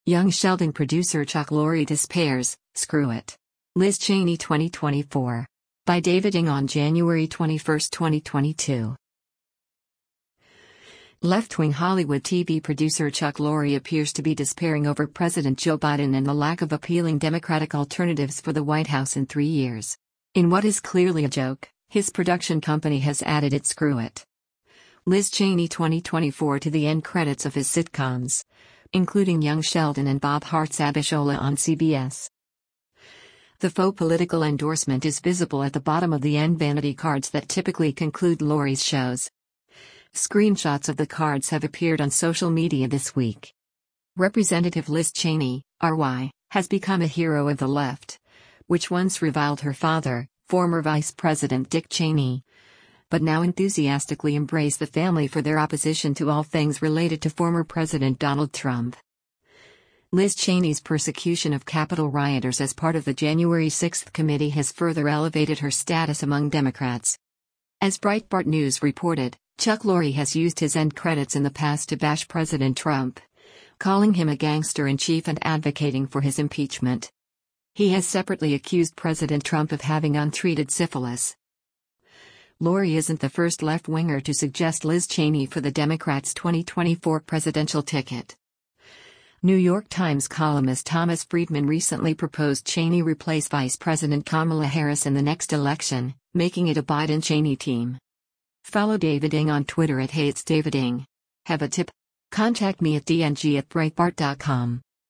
Young Sheldon producer Chuck Lorre despairs, screw it. Liz Cheney 2024. By David Ng on January 21, 2022. Left-wing Hollywood TV producer Chuck Lorre appears to be despairing over President Joe Biden and the lack of appealing Democratic alternatives for the White House in 3 years. In what is clearly a joke, his production company has added its "Screw It. Liz Cheney 2024 to the end credits of his sitcoms, including Young Sheldon and Bob Hart's Abishola on CBS. The faux political endorsement is visible at the bottom of the end vanity cards that typically conclude Lorre's shows. Screenshots of the cards have appeared on social media this week. Representative Liz Cheney, RY, has become a hero of the left, which once reviled her father, former Vice President Dick Cheney, but now enthusiastically embrace the family for their opposition to all things related to former President Donald Trump. Liz Cheney's persecution of Capitol rioters as part of the January 6th committee has further elevated her status among Democrats. As Breitbart News reported, Chuck Lorre has used his end credits in the past to bash President Trump, calling him a gangster-in-chief and advocating for his impeachment. He has separately accused President Trump of having untreated syphilis. Lorre isn't the first left-winger to suggest Liz Cheney for the Democrats' 2024 presidential ticket. New York Times columnist Thomas Friedman recently proposed Cheney replace Vice President Kamala Harris in the next election, making it a Biden-Cheney team. Follow David Ng on Twitter @HeyIt'sDavidNg. Have a tip? Contact me at dng@breitbart.com.